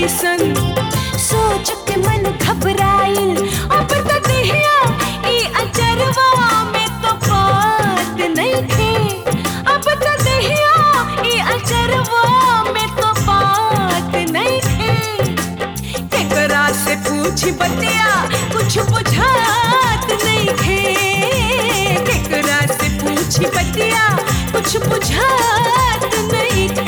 कैसन सोच के मन घबराइल। अब तो देहिया ई अचरवा में तो बात नहीं थे। अब तो देहिया ई अचरवा में तो बात नहीं थे। केकरा से पूछ बतिया कुछ बुझात नहीं थे। केकरा से पूछ बतिया कुछ बुझात नहीं थे।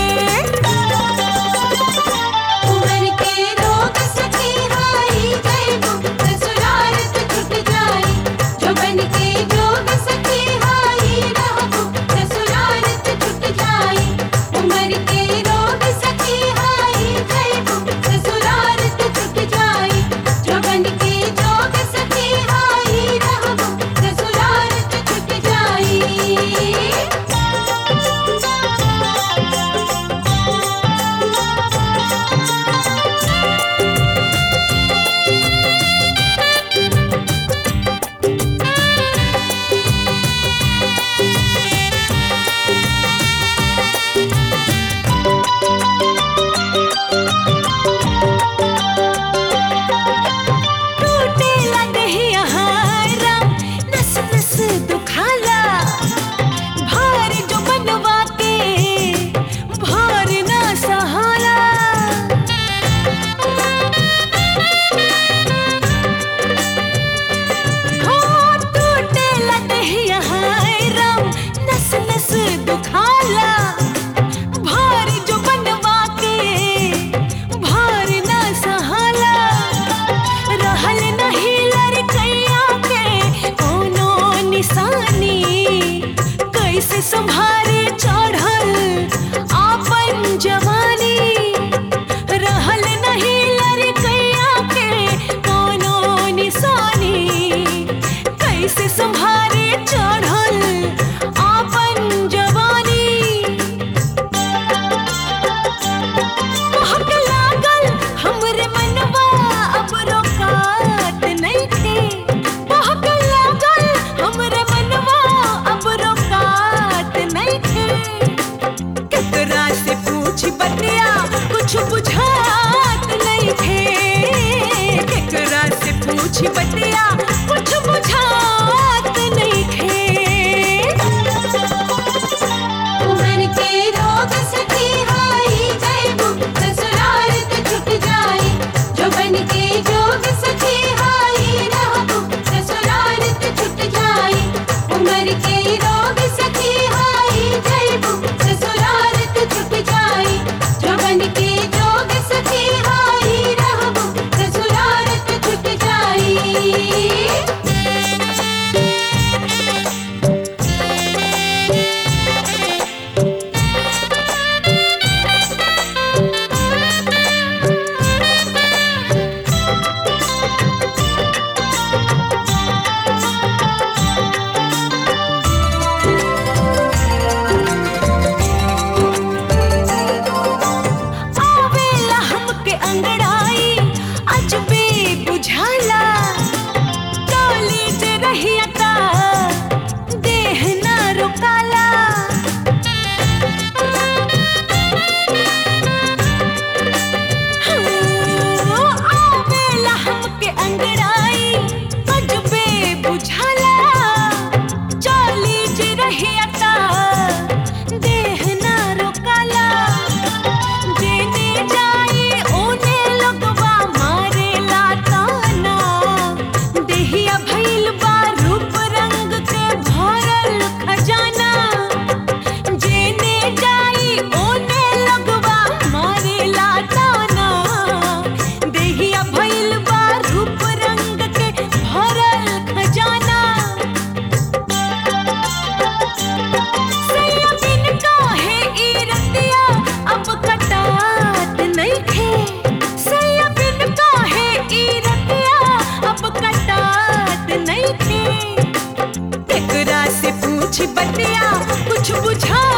कैसे संभारे चढ़ल आपन जवानी। रहल नहीं लड़कैया के कोनो निशानी। कैसे संभारे चढ़ल आपन जवानी। महक लागल हमरे मनवा अब रोकात नहीं थे। महक लागल हमरे मनवा अब रोकात नहीं थे। केकरा से पूछ बतिया कुछ बुझात नहीं थे। केकरा से पूछ बतिया कुछ बुझात नहीं थे। उमर के रोग सखी हाई जैबू ससुराल के छुट जाई। जो बन के जोग सखी हाई रहबू ससुराल के छुट जाई। उमर के रोग सखी हाई जैबू ससुराल के छुट जाई। जो बन के जोग सखी हाई रहबू ससुराल के छुट जाई। आवेला हमके अंगड़ाई अजबे बुझाला। टोली जे रहिया ता देह ना रुकाला। आवेला हमके अंगड़ाई अजबे बुझाला। टोली जे रहिया ता देह ना रुकाला। जेने जाई ओने लोगवा मारेला ताना। देहिया भइल बा रूप रंग के भरल खजाना। जेने जाई ओने लोगवा मारेला ताना। देहिया भइल बा रूप रंग के भरल खजाना। सैया बिन काहे ई रतिया अब कटात नहीं थे। सैया बिन काहे ई रतिया अब कटात नहीं थे। केकरा से पूछ बतिया कुछ बुझा